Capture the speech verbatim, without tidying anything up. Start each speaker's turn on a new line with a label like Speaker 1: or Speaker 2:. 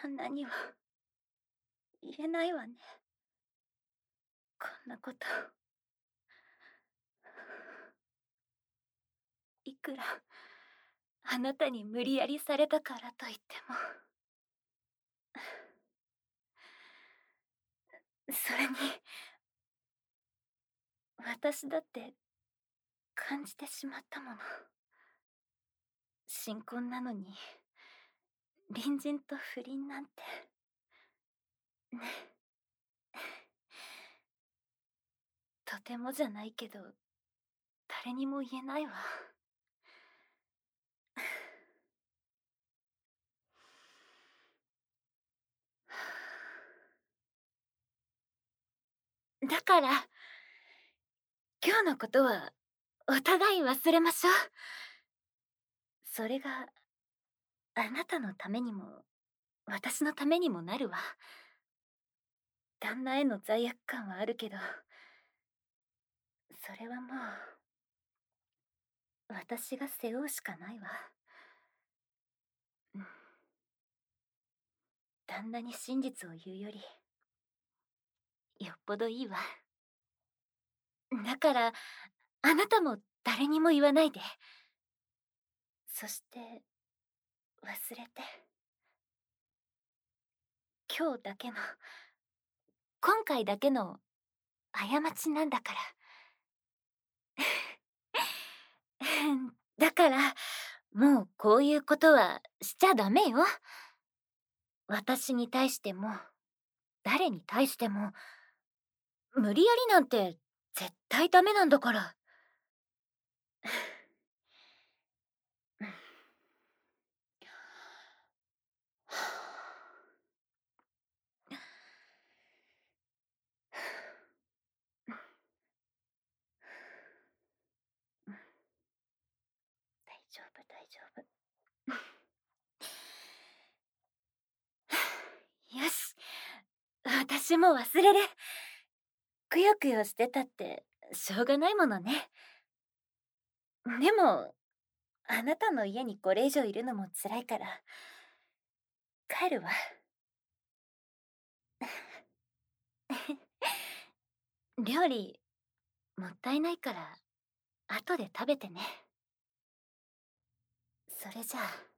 Speaker 1: んなには言えないわね。こんなこと。いくらあなたに無理やりされたからといっても。それに私だって感じてしまったもの。新婚なのに隣人と不倫なんて。ね。とてもじゃないけど誰にも言えないわ。だから今日のことはお互い忘れましょう。それがあなたのためにも私のためにもなるわ。旦那への罪悪感はあるけどそれはもう私が背負うしかないわ。うん。旦那に真実を言うよりよっぽどいいわ。だからあなたも誰にも言わないで。そして忘れて。今日だけの今回だけの過ちなんだから。だからもうこういうことはしちゃダメよ。私に対しても誰に対しても無理やりなんて絶対ダメなんだから。大丈夫大丈夫。よし、私も忘れる。くよくよしてたってしょうがないものね。でもあなたの家にこれ以上いるのも辛いから帰るわ。料理もったいないから後で食べてね。それじゃあ。